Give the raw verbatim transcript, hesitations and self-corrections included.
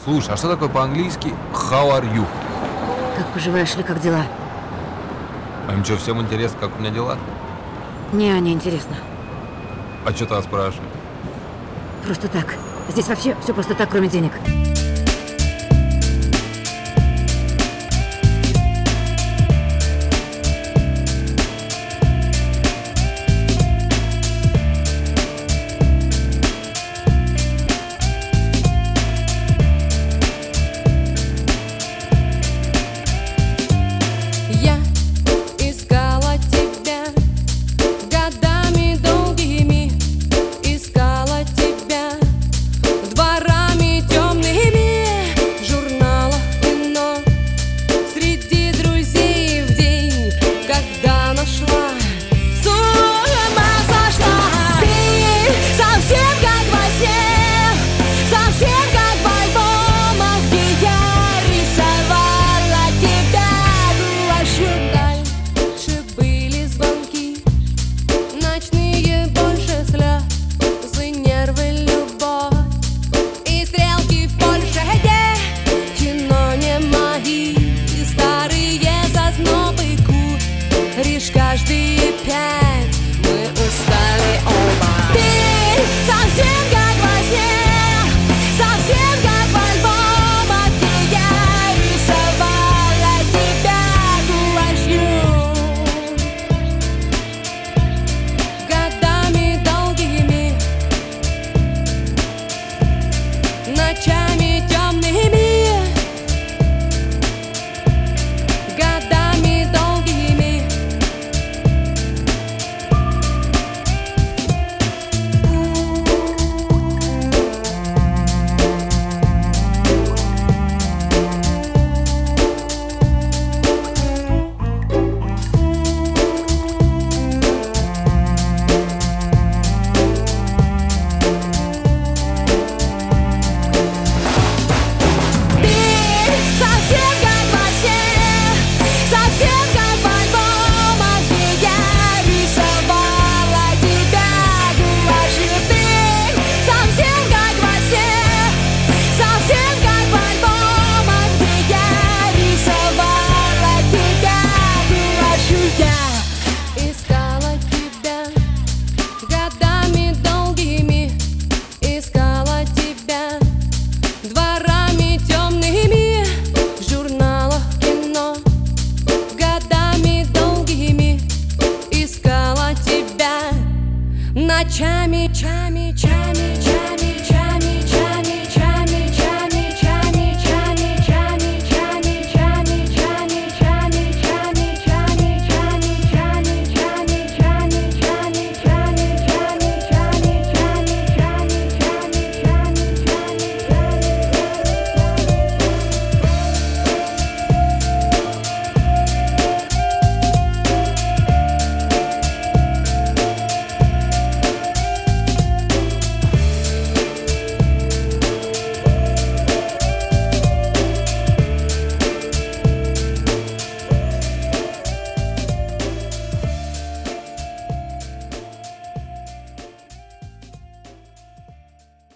Слушай, а что такое по-английски how are you? Как поживаешь или как дела? А им что, всем интересно, как у меня дела? Не, не интересно. А что тогда спрашиваешь? Просто так. Здесь вообще все просто так, кроме денег.